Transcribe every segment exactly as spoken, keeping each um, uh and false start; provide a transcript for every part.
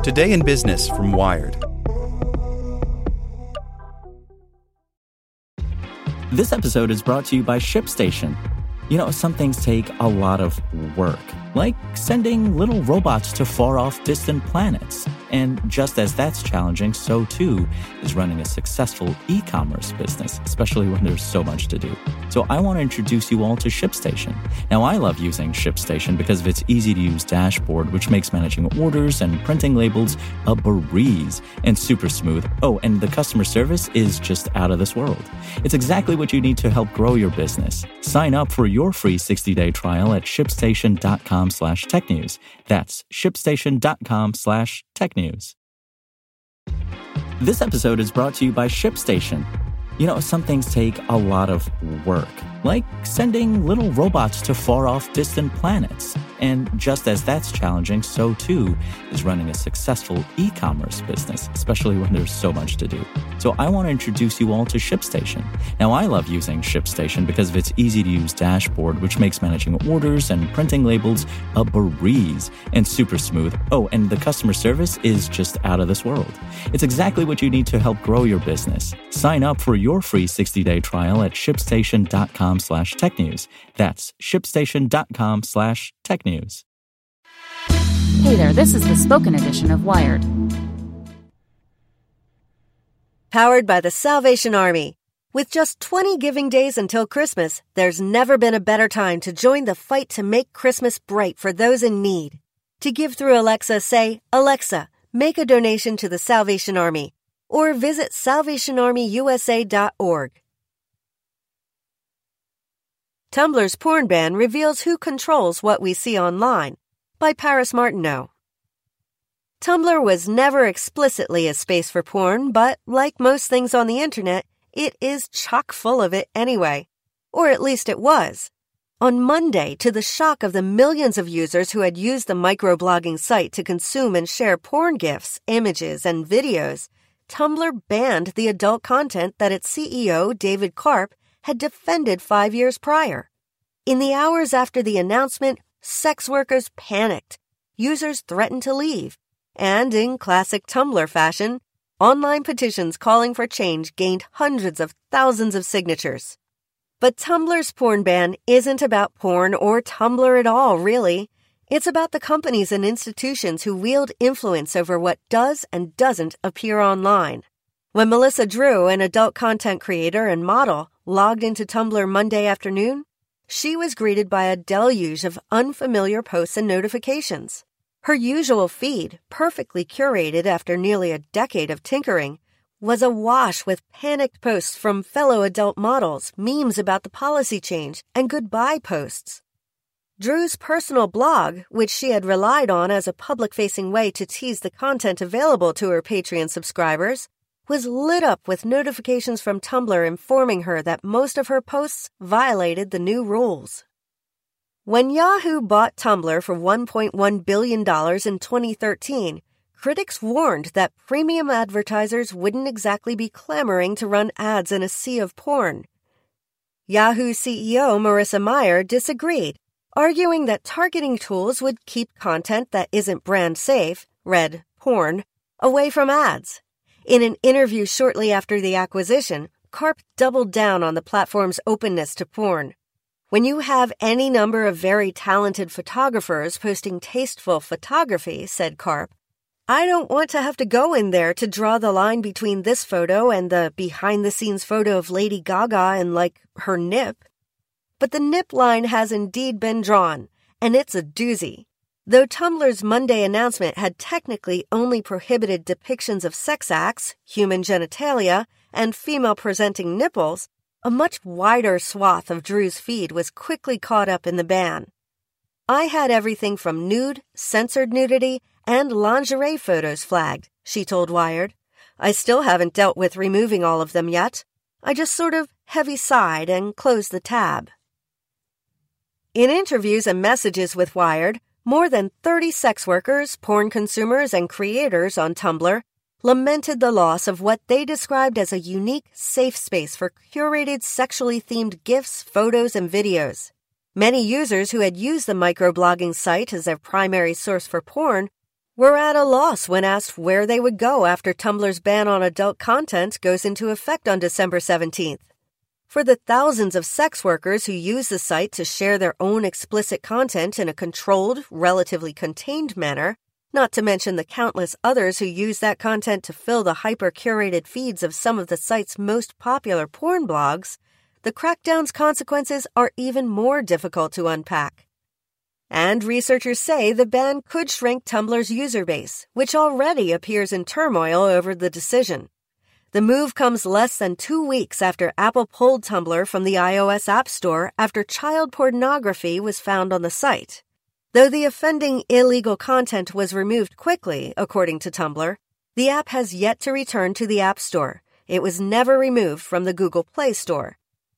Today in Business from Wired. This episode is brought to you by ShipStation. You know, some things take a lot of work, like sending little robots to far-off distant planets. And just as that's challenging, so too is running a successful e-commerce business, especially when there's so much to do. So I want to introduce you all to ShipStation. Now, I love using ShipStation because of its easy-to-use dashboard, which makes managing orders and printing labels a breeze and super smooth. Oh, and the customer service is just out of this world. It's exactly what you need to help grow your business. Sign up for your free sixty-day trial at shipstation.com slash tech news. That's shipstation.com slash tech news. This episode is brought to you by ShipStation. You know, some things take a lot of work, like sending little robots to far-off distant planets. And just as that's challenging, so too is running a successful e-commerce business, especially when there's so much to do. So I want to introduce you all to ShipStation. Now, I love using ShipStation because of its easy-to-use dashboard, which makes managing orders and printing labels a breeze and super smooth. Oh, and the customer service is just out of this world. It's exactly what you need to help grow your business. Sign up for your free sixty-day trial at shipstation.com slash tech news. That's shipstation.com slash tech news. Hey there, this is the spoken edition of Wired. Powered by the Salvation Army. With just twenty giving days until Christmas, there's never been a better time to join the fight to make Christmas bright for those in need. To give through Alexa, say, "Alexa, make a donation to the Salvation Army," or visit salvation army u s a dot org. Tumblr's porn ban reveals who controls what we see online, by Paris Martineau. Tumblr was never explicitly a space for porn, but like most things on the internet, it is chock full of it anyway. Or at least it was. On Monday, to the shock of the millions of users who had used the microblogging site to consume and share porn GIFs, images, and videos, Tumblr banned the adult content that its C E O, David Karp, had defended five years prior. In the hours after the announcement, sex workers panicked. Users threatened to leave. And in classic Tumblr fashion, online petitions calling for change gained hundreds of thousands of signatures. But Tumblr's porn ban isn't about porn or Tumblr at all, really. It's about the companies and institutions who wield influence over what does and doesn't appear online. When Melissa Drew, an adult content creator and model, logged into Tumblr Monday afternoon, she was greeted by a deluge of unfamiliar posts and notifications. Her usual feed, perfectly curated after nearly a decade of tinkering, was awash with panicked posts from fellow adult models, memes about the policy change, and goodbye posts. Drew's personal blog, which she had relied on as a public-facing way to tease the content available to her Patreon subscribers, was lit up with notifications from Tumblr informing her that most of her posts violated the new rules. When Yahoo bought Tumblr for one point one billion dollars in twenty thirteen, critics warned that premium advertisers wouldn't exactly be clamoring to run ads in a sea of porn. Yahoo C E O Marissa Mayer disagreed, arguing that targeting tools would keep content that isn't brand safe, read porn, away from ads. In an interview shortly after the acquisition, Karp doubled down on the platform's openness to porn. When you have any number of very talented photographers posting tasteful photography, said Karp, I don't want to have to go in there to draw the line between this photo and the behind-the-scenes photo of Lady Gaga and, like, her nip. But the nip line has indeed been drawn, and it's a doozy. Though Tumblr's Monday announcement had technically only prohibited depictions of sex acts, human genitalia, and female-presenting nipples, a much wider swath of Drew's feed was quickly caught up in the ban. I had everything from nude, censored nudity, and lingerie photos flagged, she told Wired. I still haven't dealt with removing all of them yet. I just sort of heavy-sighed and closed the tab. In interviews and messages with Wired, more than thirty sex workers, porn consumers, and creators on Tumblr lamented the loss of what they described as a unique, safe space for curated sexually themed GIFs, photos, and videos. Many users who had used the microblogging site as their primary source for porn were at a loss when asked where they would go after Tumblr's ban on adult content goes into effect on December seventeenth. For the thousands of sex workers who use the site to share their own explicit content in a controlled, relatively contained manner, not to mention the countless others who use that content to fill the hyper-curated feeds of some of the site's most popular porn blogs, the crackdown's consequences are even more difficult to unpack. And researchers say the ban could shrink Tumblr's user base, which already appears in turmoil over the decision. The move comes less than two weeks after Apple pulled Tumblr from the iOS App Store after child pornography was found on the site. Though the offending illegal content was removed quickly, according to Tumblr, the app has yet to return to the App Store. It was never removed from the Google Play Store.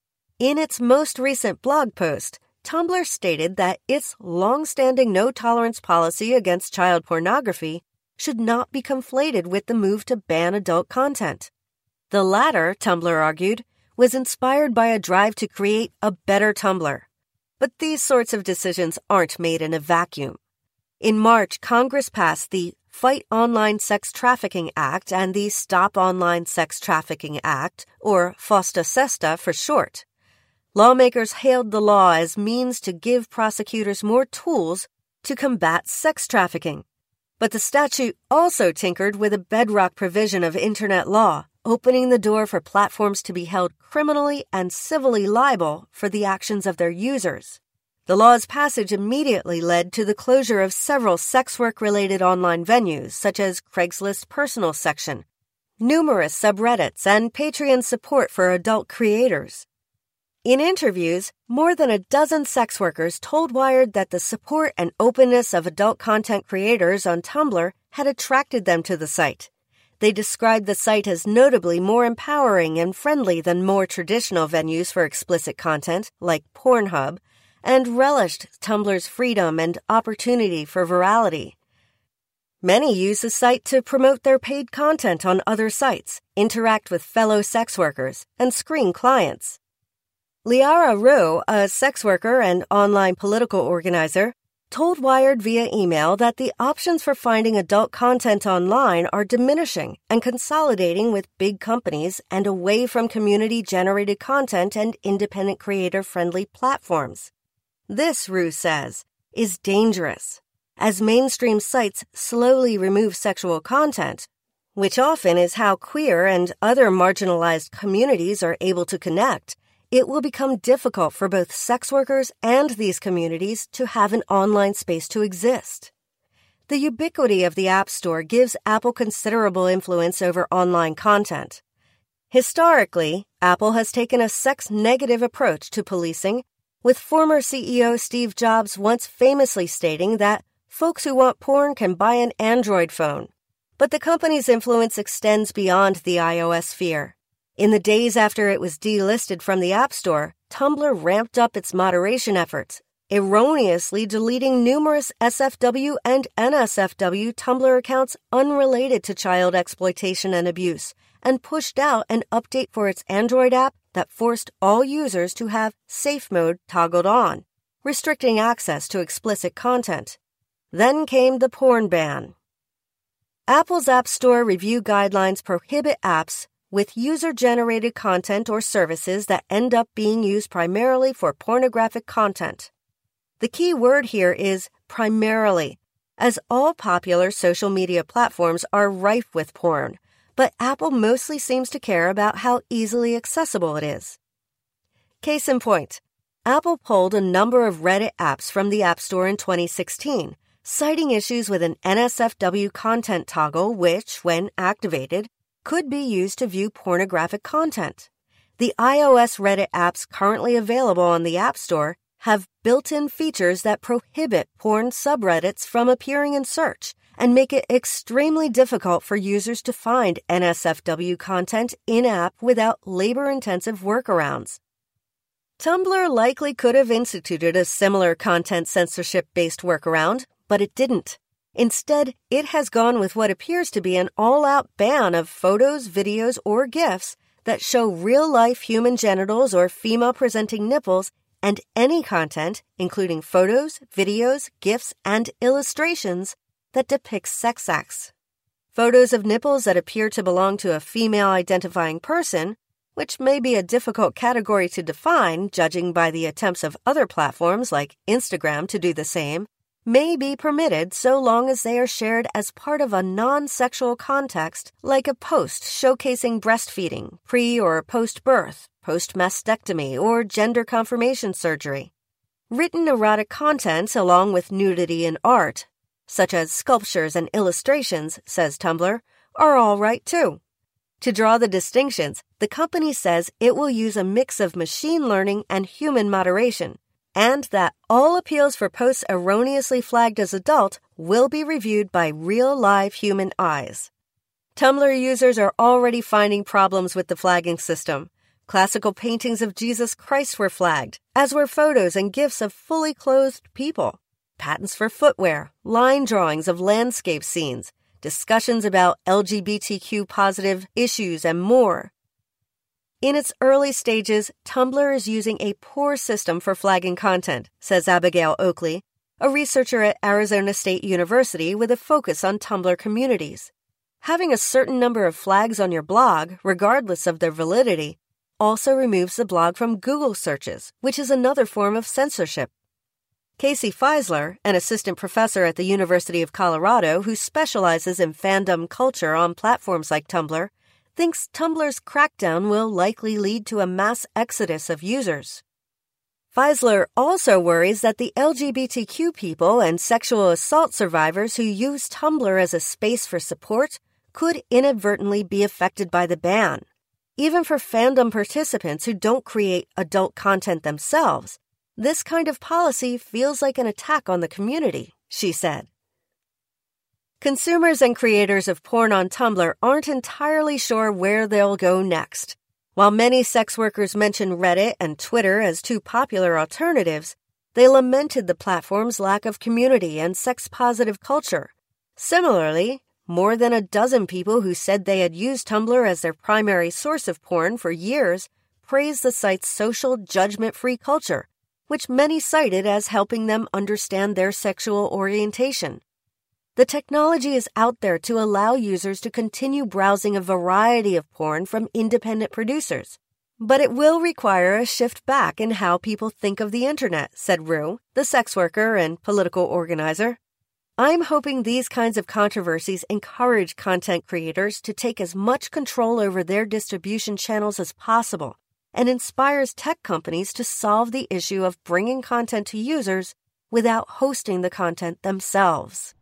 In its most recent blog post, Tumblr stated that its long-standing no-tolerance policy against child pornography should not be conflated with the move to ban adult content. The latter, Tumblr argued, was inspired by a drive to create a better Tumblr. But these sorts of decisions aren't made in a vacuum. In March, Congress passed the Fight Online Sex Trafficking Act and the Stop Online Sex Trafficking Act, or FOSTA-SESTA for short. Lawmakers hailed the law as means to give prosecutors more tools to combat sex trafficking. But the statute also tinkered with a bedrock provision of Internet law, opening the door for platforms to be held criminally and civilly liable for the actions of their users. The law's passage immediately led to the closure of several sex work-related online venues, such as Craigslist Personal Section, numerous subreddits, and Patreon support for adult creators. In interviews, more than a dozen sex workers told Wired that the support and openness of adult content creators on Tumblr had attracted them to the site. They described the site as notably more empowering and friendly than more traditional venues for explicit content, like Pornhub, and relished Tumblr's freedom and opportunity for virality. Many use the site to promote their paid content on other sites, interact with fellow sex workers, and screen clients. Liara Rue, a sex worker and online political organizer, told Wired via email that the options for finding adult content online are diminishing and consolidating with big companies and away from community-generated content and independent creator-friendly platforms. This, Rue says, is dangerous, as mainstream sites slowly remove sexual content, which often is how queer and other marginalized communities are able to connect. It will become difficult for both sex workers and these communities to have an online space to exist. The ubiquity of the App Store gives Apple considerable influence over online content. Historically, Apple has taken a sex-negative approach to policing, with former C E O Steve Jobs once famously stating that folks who want porn can buy an Android phone. But the company's influence extends beyond the iOS sphere. In the days after it was delisted from the App Store, Tumblr ramped up its moderation efforts, erroneously deleting numerous S F W and N S F W Tumblr accounts unrelated to child exploitation and abuse, and pushed out an update for its Android app that forced all users to have Safe Mode toggled on, restricting access to explicit content. Then came the porn ban. Apple's App Store review guidelines prohibit apps with user-generated content or services that end up being used primarily for pornographic content. The key word here is primarily, as all popular social media platforms are rife with porn, but Apple mostly seems to care about how easily accessible it is. Case in point, Apple pulled a number of Reddit apps from the App Store in twenty sixteen, citing issues with an N S F W content toggle which, when activated, could be used to view pornographic content. The iOS Reddit apps currently available on the App Store have built-in features that prohibit porn subreddits from appearing in search and make it extremely difficult for users to find N S F W content in-app without labor-intensive workarounds. Tumblr likely could have instituted a similar content censorship-based workaround, but it didn't. Instead, it has gone with what appears to be an all-out ban of photos, videos, or GIFs that show real-life human genitals or female-presenting nipples, and any content, including photos, videos, GIFs, and illustrations, that depicts sex acts. Photos of nipples that appear to belong to a female-identifying person, which may be a difficult category to define judging by the attempts of other platforms like Instagram to do the same, may be permitted so long as they are shared as part of a non-sexual context like a post showcasing breastfeeding, pre- or post-birth, post-mastectomy, or gender confirmation surgery. Written erotic content along with nudity in art, such as sculptures and illustrations, says Tumblr, are all right too. To draw the distinctions, the company says it will use a mix of machine learning and human moderation, and that all appeals for posts erroneously flagged as adult will be reviewed by real live human eyes. Tumblr users are already finding problems with the flagging system. Classical paintings of Jesus Christ were flagged, as were photos and gifs of fully clothed people, patents for footwear, line drawings of landscape scenes, discussions about L G B T Q positive issues, and more. In its early stages, Tumblr is using a poor system for flagging content, says Abigail Oakley, a researcher at Arizona State University with a focus on Tumblr communities. Having a certain number of flags on your blog, regardless of their validity, also removes the blog from Google searches, which is another form of censorship. Casey Feisler, an assistant professor at the University of Colorado who specializes in fandom culture on platforms like Tumblr, thinks Tumblr's crackdown will likely lead to a mass exodus of users. Feisler also worries that the L G B T Q people and sexual assault survivors who use Tumblr as a space for support could inadvertently be affected by the ban. Even for fandom participants who don't create adult content themselves, this kind of policy feels like an attack on the community, she said. Consumers and creators of porn on Tumblr aren't entirely sure where they'll go next. While many sex workers mention Reddit and Twitter as two popular alternatives, they lamented the platform's lack of community and sex-positive culture. Similarly, more than a dozen people who said they had used Tumblr as their primary source of porn for years praised the site's social, judgment-free culture, which many cited as helping them understand their sexual orientation. The technology is out there to allow users to continue browsing a variety of porn from independent producers. But it will require a shift back in how people think of the internet, said Rue, the sex worker and political organizer. I'm hoping these kinds of controversies encourage content creators to take as much control over their distribution channels as possible and inspires tech companies to solve the issue of bringing content to users without hosting the content themselves.